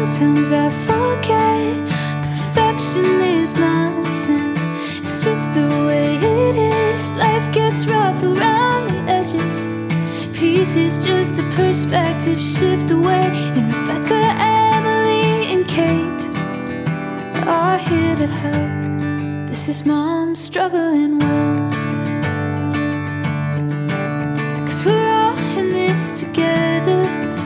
Sometimes I forget perfection is nonsense. It's just the way it is. Life gets rough around the edges. Peace is just a perspective shift away. And Rebecca, Emily, and Kate are here to help. This is Mom Struggling Well. 'Cause we're all in this together.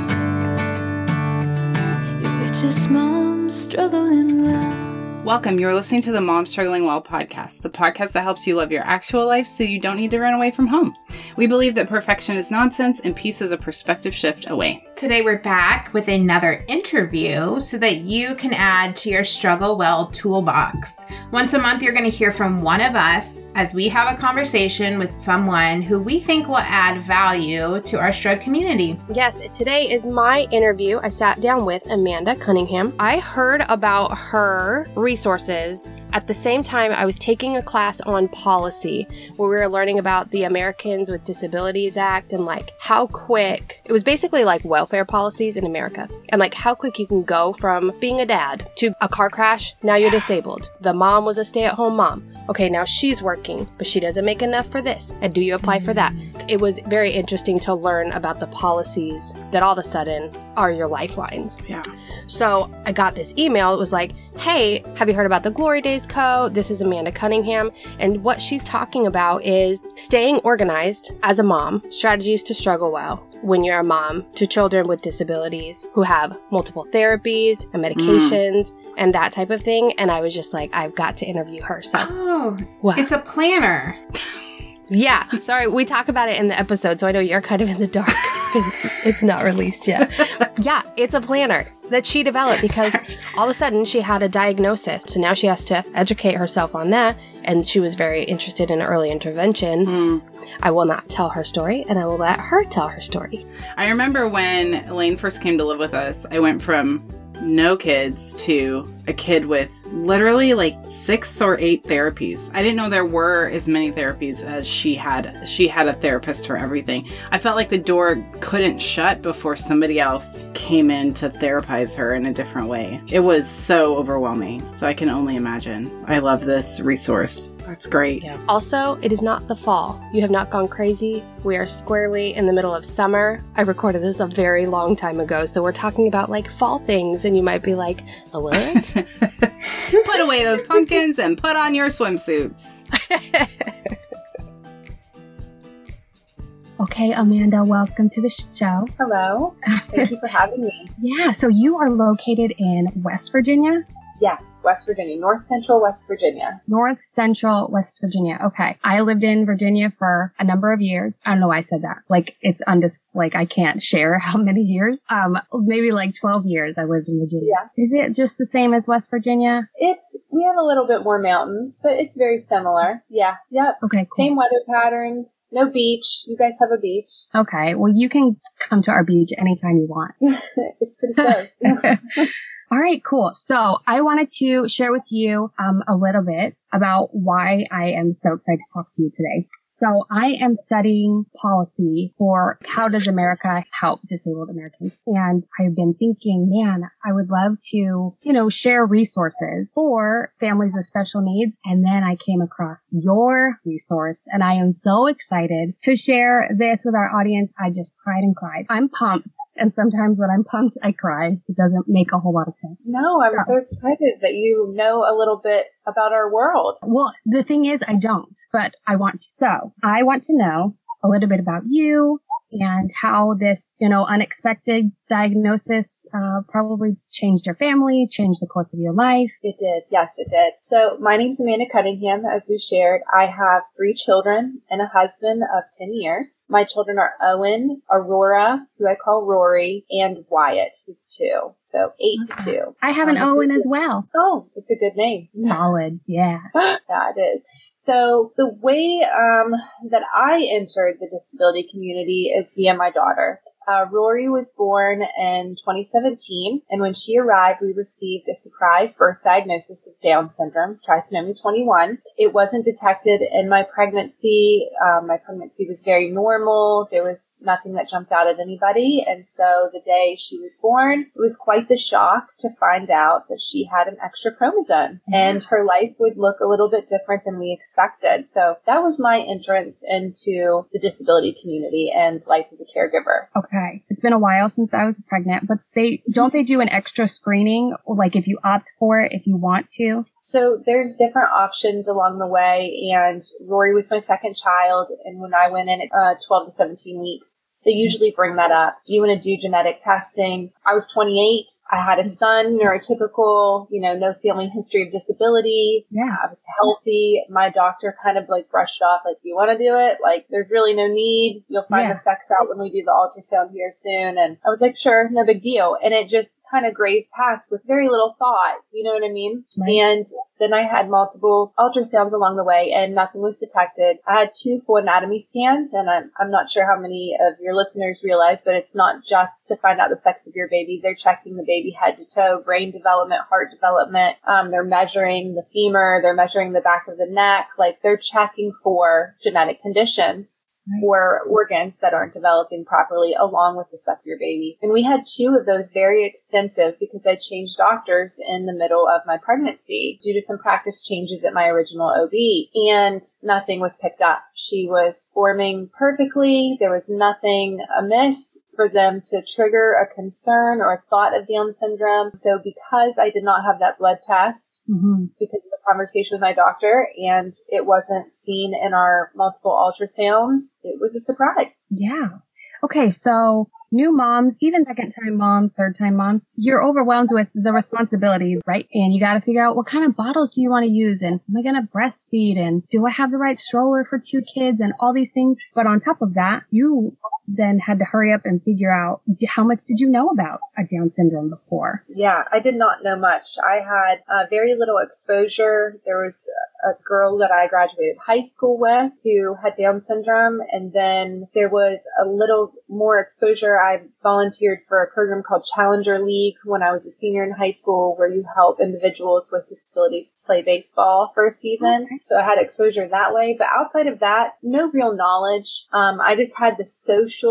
Yeah, we're just Moms Struggling Well. Welcome. You're listening to the Mom Struggling Well podcast, the podcast that helps you live your actual life so you don't need to run away from home. We believe that perfection is nonsense and peace is a perspective shift away. Today we're back with another interview so that you can add to your Struggle Well toolbox. Once a month, you're going to hear from one of us as we have a conversation with someone who we think will add value to our Struggle community. Yes, today is my interview. I sat down with Amanda Cunningham. I heard about her resources at the same time I was taking a class on policy where we were learning about the Americans with Disabilities Act and like how quick, it was basically like welfare policies in America and like how quick you can go from being a dad to a car crash, now you're disabled. The mom was a stay-at-home mom. Okay, now she's working, but she doesn't make enough for this. And do you apply for that? It was very interesting to learn about the policies that all of a sudden are your lifelines. Yeah. So I got this email. It was like, hey, have you heard about the Glory Days Code? This is Amanda Cunningham. And what she's talking about is staying organized as a mom, strategies to struggle well when you're a mom to children with disabilities who have multiple therapies and medications and that type of thing. And I was just like, I've got to interview her. So, It's a planner. Yeah. Sorry, we talk about it in the episode, so I know you're kind of in the dark because it's not released yet. Yeah, it's a planner that she developed because all of a sudden she had a diagnosis. So now she has to educate herself on that. And she was very interested in early intervention. I will not tell her story, and I will let her tell her story. I remember when Elaine first came to live with us, I went from no kids to a kid with literally like 6 or 8 therapies. I didn't know there were as many therapies as she had. She had a therapist for everything. I felt like the door couldn't shut before somebody else came in to therapize her in a different way. It was so overwhelming. So I can only imagine. I love this resource. That's great. Yeah. Also, it is not the fall. You have not gone crazy. We are squarely in the middle of summer. I recorded this a very long time ago, so we're talking about like fall things, and you might be like, a what? Put away those pumpkins and put on your swimsuits. Okay, Amanda, welcome to the show. Hello. Thank you for having me. Yeah, so you are located in West Virginia? Yes, West Virginia, North Central West Virginia. North Central West Virginia. Okay. I lived in Virginia for a number of years. I don't know why I said that. Like, it's like I can't share how many years. Maybe like 12 years I lived in Virginia. Yeah. Is it just the same as West Virginia? We have a little bit more mountains, but it's very similar. Yeah. Yep. Okay, cool. Same weather patterns. No beach. You guys have a beach. Okay. Well, you can come to our beach anytime you want. It's pretty close. All right, cool. So I wanted to share with you a little bit about why I am so excited to talk to you today. So I am studying policy for how does America help disabled Americans. And I've been thinking, man, I would love to, share resources for families with special needs. And then I came across your resource and I am so excited to share this with our audience. I just cried and cried. I'm pumped. And sometimes when I'm pumped, I cry. It doesn't make a whole lot of sense. No, I'm so excited that you know a little bit about our world. Well, the thing is, I don't, but I want to. So I want to know a little bit about you and how this, unexpected diagnosis probably changed your family, changed the course of your life. It did. Yes, it did. So my name's Amanda Cunningham, as we shared. I have 3 children and a husband of 10 years. My children are Owen, Aurora, who I call Rory, and Wyatt, who's 2. So 8 to 2. I have an Owen as well. Oh, it's a good name. Solid. Yeah. Yeah, it is. So the way that I entered the disability community is via my daughter. Rory was born in 2017, and when she arrived, we received a surprise birth diagnosis of Down syndrome, trisomy 21. It wasn't detected in my pregnancy. My pregnancy was very normal. There was nothing that jumped out at anybody, and so the day she was born, it was quite the shock to find out that she had an extra chromosome, and her life would look a little bit different than we expected. So that was my entrance into the disability community and life as a caregiver. Okay. It's been a while since I was pregnant, but they do an extra screening, like if you opt for it, if you want to? So there's different options along the way, and Rory was my second child, and when I went in at 12 to 17 weeks, they usually bring that up. Do you want to do genetic testing? I was 28. I had a son, neurotypical, no family history of disability. Yeah. I was healthy. My doctor kind of brushed off, do you want to do it? There's really no need. You'll find the sex out when we do the ultrasound here soon. And I was like, sure, no big deal. And it just kind of grazed past with very little thought. You know what I mean? Right. And then I had multiple ultrasounds along the way, and nothing was detected. I had 2 full anatomy scans, and I'm not sure how many of your listeners realize, but it's not just to find out the sex of your baby. They're checking the baby head to toe, brain development, heart development. They're measuring the femur. They're measuring the back of the neck. They're checking for genetic conditions or organs that aren't developing properly, along with the sex of your baby. And we had 2 of those very extensive because I changed doctors in the middle of my pregnancy due to some practice changes at my original OB, and nothing was picked up. She was forming perfectly. There was nothing amiss for them to trigger a concern or a thought of Down syndrome. So because I did not have that blood test, because of the conversation with my doctor, and it wasn't seen in our multiple ultrasounds, it was a surprise. Yeah. Okay, so new moms, even second-time moms, third-time moms, you're overwhelmed with the responsibility, right? And you got to figure out what kind of bottles do you want to use, and am I going to breastfeed, and do I have the right stroller for 2 kids, and all these things. But on top of that, you then had to hurry up and figure out how much did you know about a Down syndrome before? Yeah, I did not know much. I had very little exposure. There was a girl that I graduated high school with who had Down syndrome, and then there was a little more exposure. I volunteered for a program called Challenger League when I was a senior in high school, where you help individuals with disabilities play baseball for a season. Okay. So I had exposure that way. But outside of that, no real knowledge. I just had the social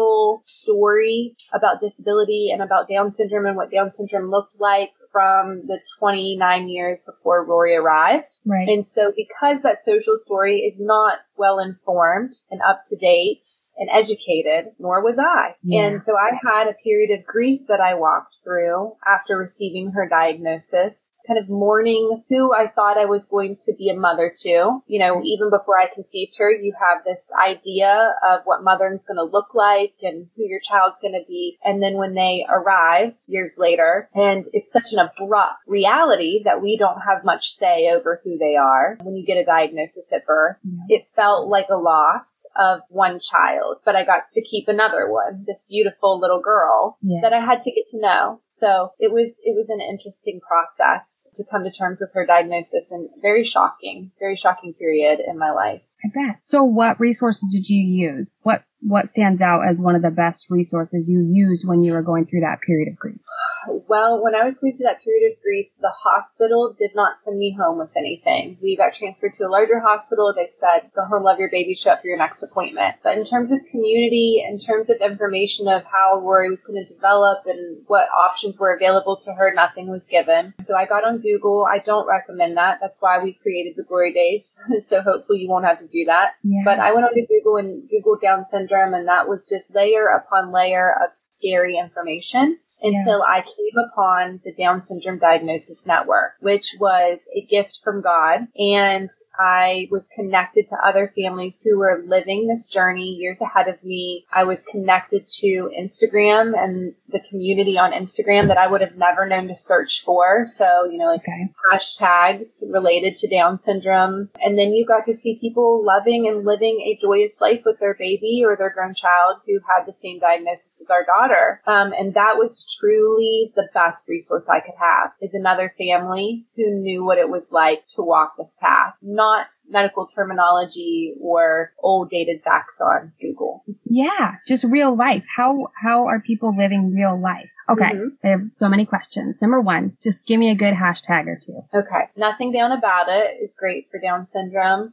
story about disability and about Down syndrome and what Down syndrome looked like from the 29 years before Rory arrived. Right. And so because that social story is not well informed and up to date and educated, nor was I. Yeah. And so I had a period of grief that I walked through after receiving her diagnosis, kind of mourning who I thought I was going to be a mother to. Even before I conceived her, you have this idea of what mothering's going to look like and who your child's going to be. And then when they arrive years later, and it's such an abrupt reality that we don't have much say over who they are when you get a diagnosis at birth, it felt like a loss of one child, but I got to keep another one, this beautiful little girl that I had to get to know. So it was an interesting process to come to terms with her diagnosis, and very shocking period in my life. I bet. So what resources did you use? What stands out as one of the best resources you used when you were going through that period of grief? Well, when I was going through that period of grief, the hospital did not send me home with anything. We got transferred to a larger hospital. They said, go home, love your baby, show up for your next appointment. But in terms of community, in terms of information of how Rory was going to develop and what options were available to her, nothing was given. So I got on Google. I don't recommend that. That's why we created the Glory Days. So hopefully you won't have to do that. Yeah. But I went onto Google and Googled Down syndrome, and that was just layer upon layer of scary information until I came upon the Down Syndrome Diagnosis Network, which was a gift from God. And I was connected to other families who were living this journey years ahead of me. I was connected to Instagram and the community on Instagram that I would have never known to search for. So, hashtags related to Down syndrome. And then you got to see people loving and living a joyous life with their baby or their grown child who had the same diagnosis as our daughter. And that was truly the best resource I could have, is another family who knew what it was like to walk this path. Not medical terminology therapy or old dated facts on Google. Yeah, just real life. How are people living real life? Okay, I have so many questions. Number one, just give me a good hashtag or two. Okay. Nothing Down About It is great for Down syndrome.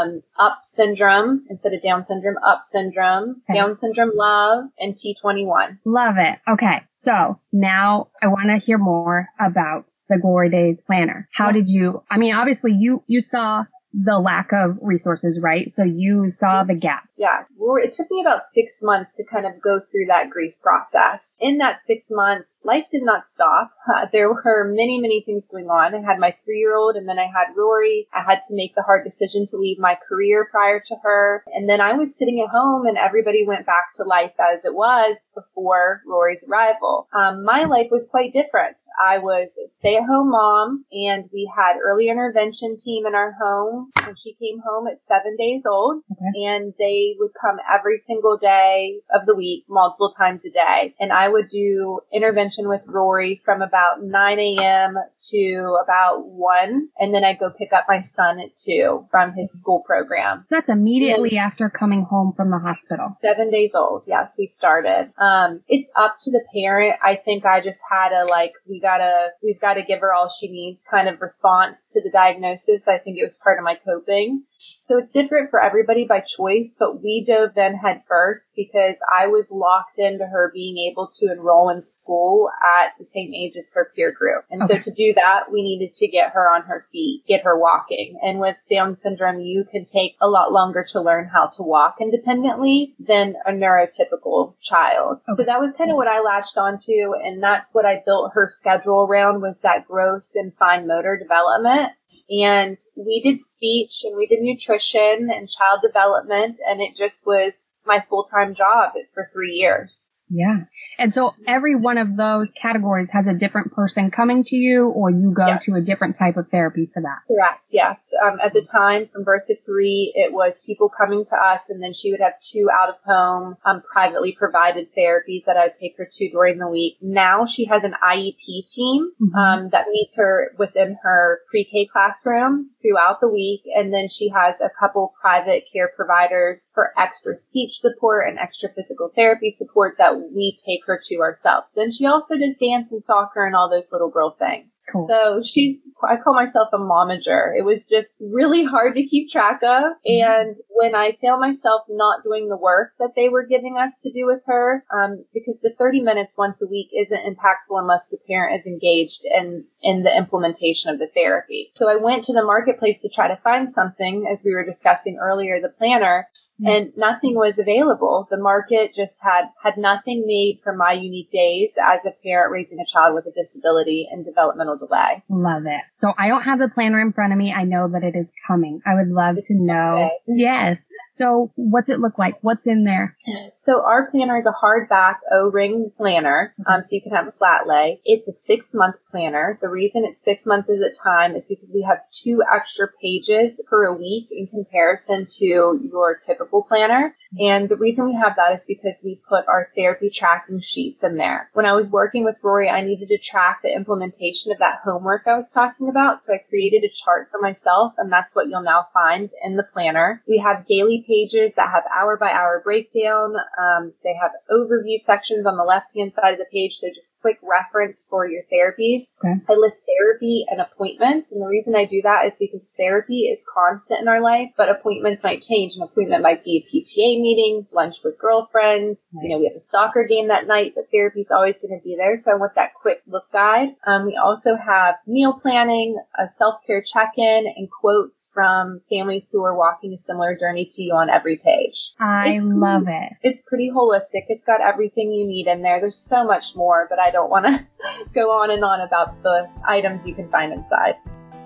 Up syndrome instead of Down syndrome, Up syndrome, Okay. Down syndrome love, and T21. Love it. Okay, so now I want to hear more about the Glory Days planner. How did you, I mean, obviously you saw the lack of resources, right? So you saw the gaps. Yeah. It took me about 6 months to kind of go through that grief process. In that 6 months, life did not stop. There were many, many things going on. I had my 3-year-old and then I had Rory. I had to make the hard decision to leave my career prior to her. And then I was sitting at home and everybody went back to life as it was before Rory's arrival. My life was quite different. I was a stay-at-home mom and we had early intervention team in our home. When she came home at 7 days old, and they would come every single day of the week, multiple times a day. And I would do intervention with Rory from about 9 a.m. to about 1. And then I'd go pick up my son at 2 from his school program. That's immediately after coming home from the hospital. 7 days old. Yes, we started. It's up to the parent. I think I just had a we've got to give her all she needs kind of response to the diagnosis. I think it was part of my coping. So it's different for everybody by choice, but we dove in head first because I was locked into her being able to enroll in school at the same age as her peer group. And so to do that, we needed to get her on her feet, get her walking. And with Down syndrome, you can take a lot longer to learn how to walk independently than a neurotypical child. So that was kind of what I latched onto. And that's what I built her schedule around, was that gross and fine motor development. And we did speech and we did nutrition and child development, and it just was my full-time job for 3 years. Yeah. And so every one of those categories has a different person coming to you, or you go to a different type of therapy for that? Correct. Yes. At the time, from birth to 3, it was people coming to us, and then she would have 2 out-of-home, privately provided therapies that I would take her to during the week. Now she has an IEP team that meets her within her pre-K classroom throughout the week, and then she has a couple private care providers for extra speech support and extra physical therapy support that we take her to ourselves. Then she also does dance and soccer and all those little girl things. Cool. So I call myself a momager. It was just really hard to keep track of. And when I found myself not doing the work that they were giving us to do with her, because the 30 minutes once a week isn't impactful unless the parent is engaged in the implementation of the therapy. So I went to the marketplace to try to find something, as we were discussing earlier, the planner, and nothing was available. The market just had nothing made for my unique days as a parent raising a child with a disability and developmental delay. Love it. So I don't have the planner in front of me. I know that it is coming. I would love to know. Okay. Yes. So what's it look like? What's in there? So our planner is a hardback O-ring planner. So you can have a flat lay. It's a 6-month planner. The reason it's 6 months at a time is because we have 2 extra pages per week in comparison to your typical planner. And the reason we have that is because we put our therapy tracking sheets in there. When I was working with Rory, I needed to track the implementation of that homework I was talking about. So I created a chart for myself, and that's what you'll now find in the planner. We have daily pages that have hour by hour breakdown. They have overview sections on the left-hand side of the page. So just quick reference for your therapies. Okay. I list therapy and appointments. And the reason I do that is because therapy is constant in our life, but appointments might change. An appointment might be a PTA meeting, lunch with girlfriends. Right. We have a soccer game that night, but therapy is always going to be there. So I want that quick look guide. We also have meal planning, a self-care check-in, and quotes from families who are walking a similar journey to you on every page. I love it. It's pretty holistic. It's got everything you need in there. There's so much more, but I don't want to go on and on about the items you can find inside.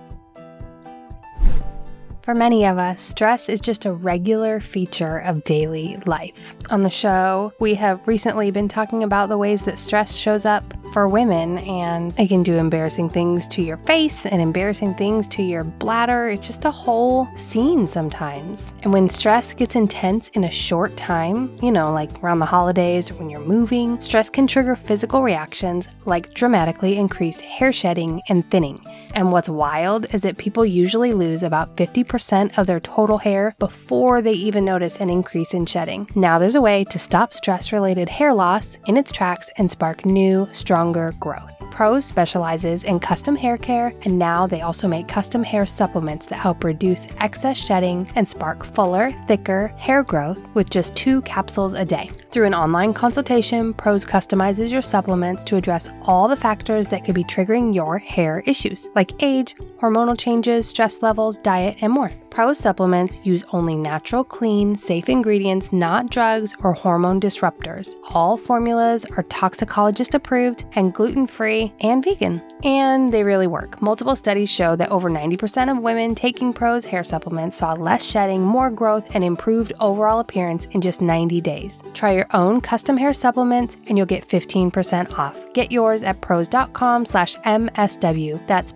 For many of us, stress is just a regular feature of daily life. On the show, we have recently been talking about the ways that stress shows up for women, and it can do embarrassing things to your face and embarrassing things to your bladder. It's just a whole scene sometimes. And when stress gets intense in a short time, like around the holidays or when you're moving, stress can trigger physical reactions like dramatically increased hair shedding and thinning. And what's wild is that people usually lose about 50% of their total hair before they even notice an increase in shedding. Now there's a way to stop stress-related hair loss in its tracks and spark new, stronger growth. Prose specializes in custom hair care, and now they also make custom hair supplements that help reduce excess shedding and spark fuller, thicker hair growth with just 2 capsules a day. Through an online consultation, Prose customizes your supplements to address all the factors that could be triggering your hair issues, like age, hormonal changes, stress levels, diet, and more. Prose supplements use only natural, clean, safe ingredients, not drugs or hormone disruptors. All formulas are toxicologist approved and gluten-free and vegan. And they really work. Multiple studies show that over 90% of women taking Prose hair supplements saw less shedding, more growth, and improved overall appearance in just 90 days. Try your own custom hair supplements and you'll get 15% off. Get yours at prose.com/MSW. That's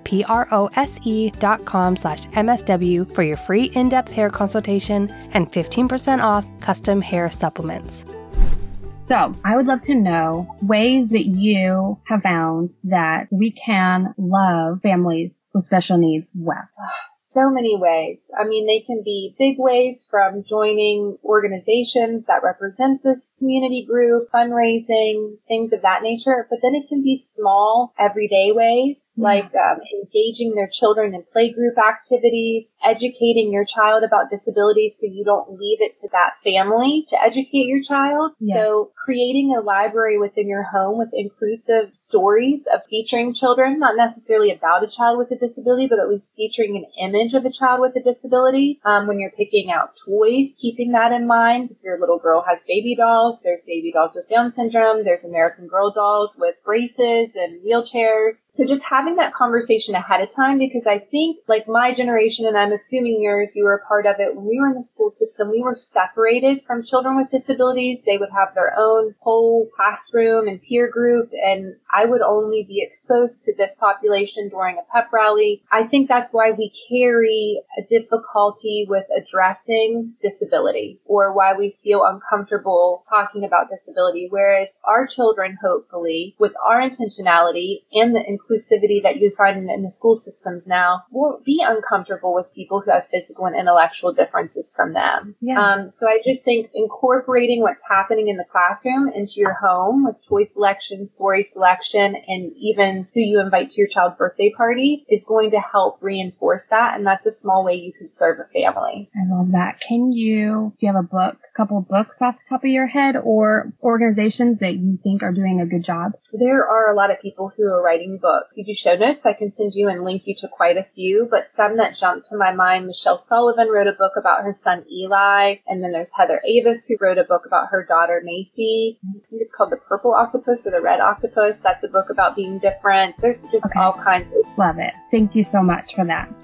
prose.com/MSW for your free in-depth hair consultation and 15% off custom hair supplements. So I would love to know ways that you have found that we can love families with special needs well. So many ways. I mean, they can be big ways from joining organizations that represent this community group, fundraising, things of that nature. But then it can be small, everyday ways, like engaging their children in playgroup activities, educating your child about disabilities so you don't leave it to that family to educate your child. Yes. So creating a library within your home with inclusive stories of featuring children, not necessarily about a child with a disability, but at least featuring an image of a child with a disability. When you're picking out toys, keeping that in mind. If your little girl has baby dolls, there's baby dolls with Down syndrome, there's American Girl dolls with braces and wheelchairs. So just having that conversation ahead of time, because I think like my generation, and I'm assuming yours, you were a part of it, when we were in the school system, we were separated from children with disabilities. They would have their own whole classroom and peer group, and I would only be exposed to this population during a pep rally. I think that's why we carry a difficulty with addressing disability, or why we feel uncomfortable talking about disability. Whereas our children, hopefully, with our intentionality and the inclusivity that you find in the school systems now, won't be uncomfortable with people who have physical and intellectual differences from them. Yeah. So I just think incorporating what's happening in the classroom into your home with toy selection, story selection, and even who you invite to your child's birthday party is going to help reinforce that. And that's a small way you can serve a family. I love that. Do you have a couple of books off the top of your head, or organizations that you think are doing a good job? There are a lot of people who are writing books. If you do show notes, I can send you and link you to quite a few, but some that jumped to my mind, Michelle Sullivan wrote a book about her son Eli, and then there's Heather Avis who wrote a book about her daughter Macy. I think it's called The Purple Octopus or The Red Octopus. That's a book about being different. There's just all kinds of... Love it. Thank you so much for that.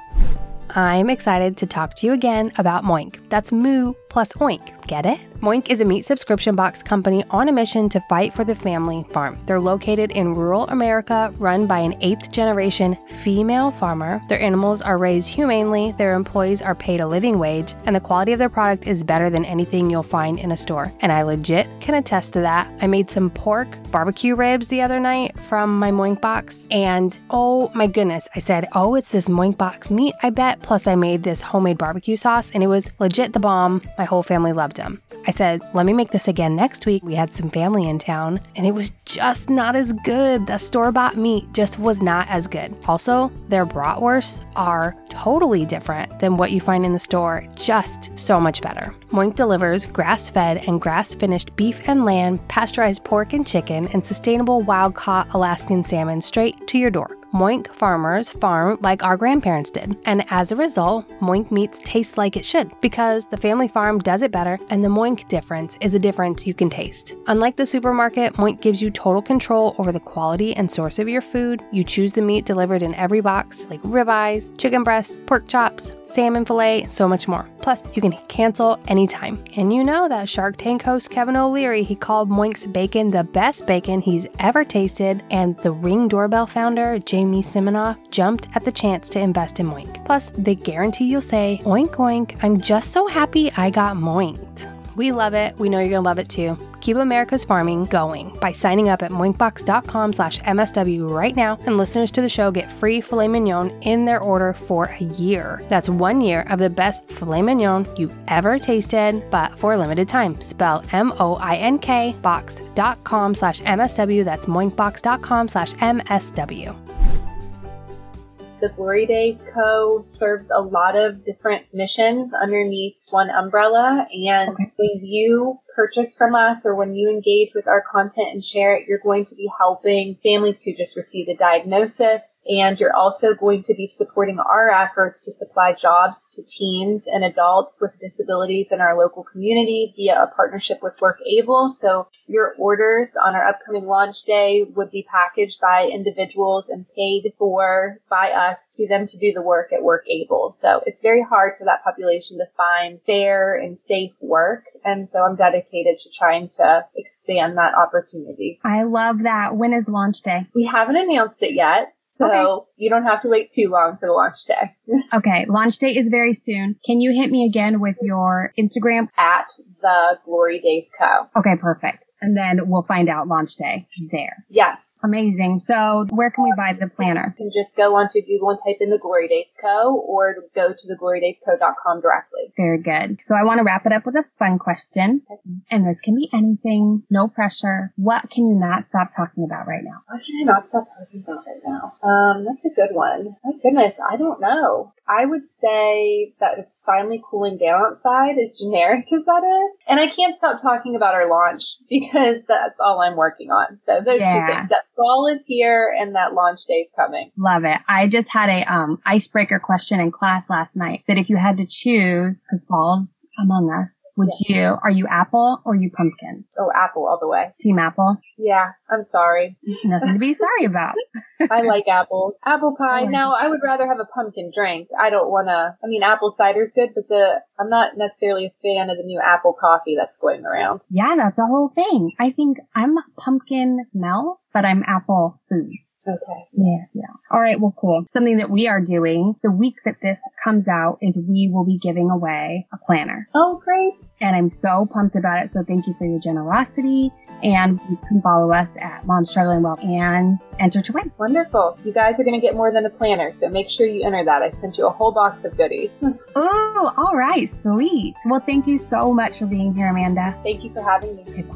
I'm excited to talk to you again about Moink. That's moo plus oink. Get it? Moink is a meat subscription box company on a mission to fight for the family farm. They're located in rural America, run by an 8th-generation female farmer. Their animals are raised humanely, their employees are paid a living wage, and the quality of their product is better than anything you'll find in a store. And I legit can attest to that. I made some pork barbecue ribs the other night from my Moink box, and oh my goodness, I said, oh, it's this Moink box meat, I bet. Plus I made this homemade barbecue sauce, and it was legit the bomb. My whole family loved them. I said, let me make this again next week. We had some family in town, and it was just not as good. The store-bought meat just was not as good. Also, their bratwursts are totally different than what you find in the store, just so much better. Moink delivers grass-fed and grass-finished beef and lamb, pasteurized pork and chicken, and sustainable wild-caught Alaskan salmon straight to your door. Moink farmers farm like our grandparents did, and as a result, Moink meats taste like it should, because the family farm does it better, and the Moink difference is a difference you can taste. Unlike the supermarket, Moink gives you total control over the quality and source of your food. You choose the meat delivered in every box, like ribeyes, chicken breasts, pork chops, salmon fillet, and so much more. Plus, you can cancel anytime. And you know that Shark Tank host Kevin O'Leary, he called Moink's bacon the best bacon he's ever tasted, and the Ring Doorbell founder, Jamie Siminoff, jumped at the chance to invest in Moink. Plus, they guarantee you'll say, "Oink oink, I'm just so happy I got Moinked." We love it. We know you're going to love it too. Keep America's farming going by signing up at moinkbox.com/MSW right now, and listeners to the show get free filet mignon in their order for a year. That's 1 year of the best filet mignon you've ever tasted, but for a limited time. Spell MOINK box.com/MSW. That's moinkbox.com/MSW. The Glory Days Co. serves a lot of different missions underneath one umbrella. And when you purchase from us or when you engage with our content and share it, you're going to be helping families who just received a diagnosis. And you're also going to be supporting our efforts to supply jobs to teens and adults with disabilities in our local community via a partnership with WorkAble. So your orders on our upcoming launch day would be packaged by individuals and paid for by us to them to do the work at WorkAble. So it's very hard for that population to find fair and safe work. And so I'm dedicated to trying to expand that opportunity. I love that. When is launch day? We haven't announced it yet, so you don't have to wait too long for the launch day. Okay, launch day is very soon. Can you hit me again with your Instagram? At the Glory Days Co. Okay, perfect. And then we'll find out launch day there. Yes. Amazing. So where can we buy the planner? You can just go onto Google and type in the Glory Days Co. or go to theglorydaysco.com directly. Very good. So I want to wrap it up with a fun question. And this can be anything, no pressure. What can you not stop talking about right now? What can I not stop talking about right now? That's a good one. My goodness, I don't know. I would say that it's finally cooling down outside, as generic as that is. And I can't stop talking about our launch because that's all I'm working on. So those two things, that fall is here and that launch day is coming. Love it. I just had a icebreaker question in class last night that if you had to choose, because fall's among us, are you apple or you pumpkin? Oh, apple all the way. Team apple? Yeah, I'm sorry. Nothing to be sorry about. I like apple. Apple pie. Now, I would rather have a pumpkin drink. I don't want to, apple cider's good, but I'm not necessarily a fan of the new apple coffee that's going around. Yeah, that's a whole thing. I think I'm pumpkin smells, but I'm apple foods. Okay. Yeah. All right. Well, cool. Something that we are doing the week that this comes out is we will be giving away a planner. Oh, great. And I'm so pumped about it. So thank you for your generosity. And you can follow us at Mom Struggling Well and enter to win. Wonderful. You guys are going to get more than a planner, so make sure you enter that. I sent you a whole box of goodies. Oh, all right. Sweet. Well, thank you so much for being here, Amanda. Thank you for having me. Goodbye.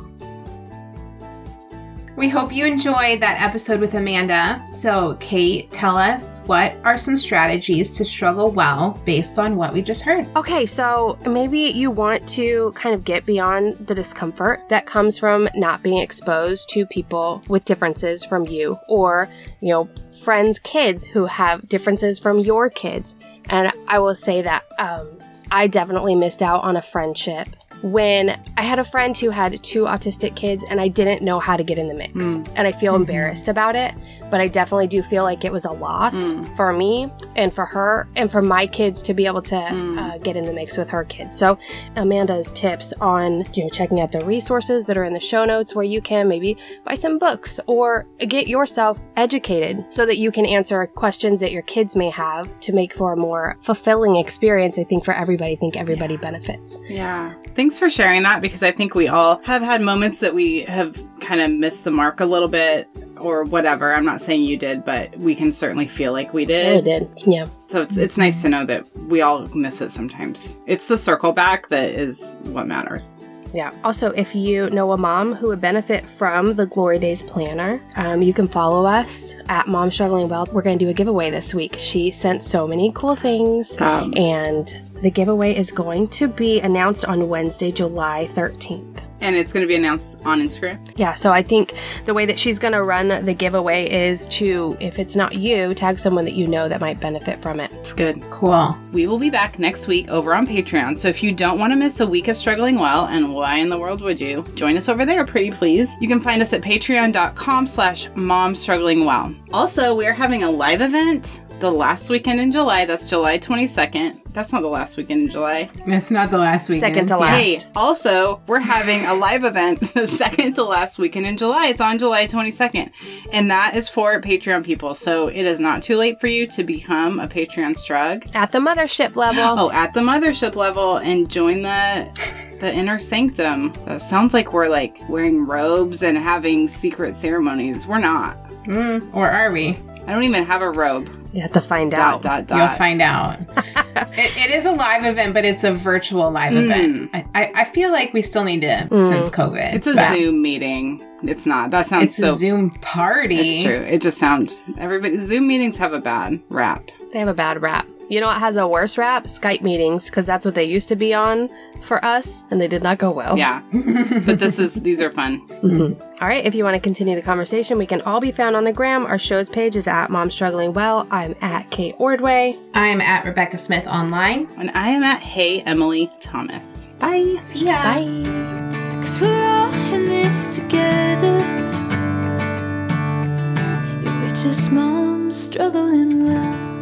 We hope you enjoyed that episode with Amanda. So, Kate, tell us, what are some strategies to struggle well based on what we just heard? Okay, so maybe you want to kind of get beyond the discomfort that comes from not being exposed to people with differences from you, or, friends' kids who have differences from your kids. And I will say that I definitely missed out on a friendship when I had a friend who had 2 autistic kids and I didn't know how to get in the mix. And I feel embarrassed about it, but I definitely do feel like it was a loss for me and for her and for my kids to be able to get in the mix with her kids. So Amanda's tips on, checking out the resources that are in the show notes where you can maybe buy some books or get yourself educated so that you can answer questions that your kids may have to make for a more fulfilling experience. I think for everybody, everybody benefits. Yeah. Thanks for sharing that, because I think we all have had moments that we have kind of missed the mark a little bit or whatever. I'm not saying you did, but we can certainly feel like we did. I did. Yeah. So it's nice to know that we all miss it sometimes. It's the circle back that is what matters. Yeah. Also, if you know a mom who would benefit from the Glory Days Planner, you can follow us at Mom Struggling Well. We're going to do a giveaway this week. She sent so many cool things, and the giveaway is going to be announced on Wednesday, July 13th. And it's going to be announced on Instagram? Yeah, so I think the way that she's going to run the giveaway is to, if it's not you, tag someone that you know that might benefit from it. It's good. Cool. We will be back next week over on Patreon. So if you don't want to miss a week of Struggling Well, and why in the world would you? Join us over there, pretty please. You can find us at patreon.com/momstrugglingwell. Also, we're having a live event the last weekend in July. That's July 22nd. That's not the last weekend in July. It's not the last weekend. Second to last. Hey, also, we're having a live event the second to last weekend in July. It's on July 22nd. And that is for Patreon people. So it is not too late for you to become a Patreon Strug. At the mothership level. Oh, at the mothership level and join the inner sanctum. That sounds like we're like wearing robes and having secret ceremonies. We're not. Or are we? I don't even have a robe. You have to find out. You'll find out. It is a live event, but it's a virtual live event. I feel like we still need to, since COVID. It's a Zoom meeting. It's not. That sounds It's a Zoom party. It's true. It just sounds... Zoom meetings have a bad rap. They have a bad rap. You know what has a worse rap? Skype meetings, because that's what they used to be on for us, and they did not go well. Yeah. But these are fun. All right, if you want to continue the conversation, we can all be found on the gram. Our show's page is at Mom Struggling Well. I'm at Kate Ordway. I'm at Rebecca Smith online. And I am at Hey Emily Thomas. Bye. See ya. Bye. 'Cause we're all in this together. Your richest mom struggling well.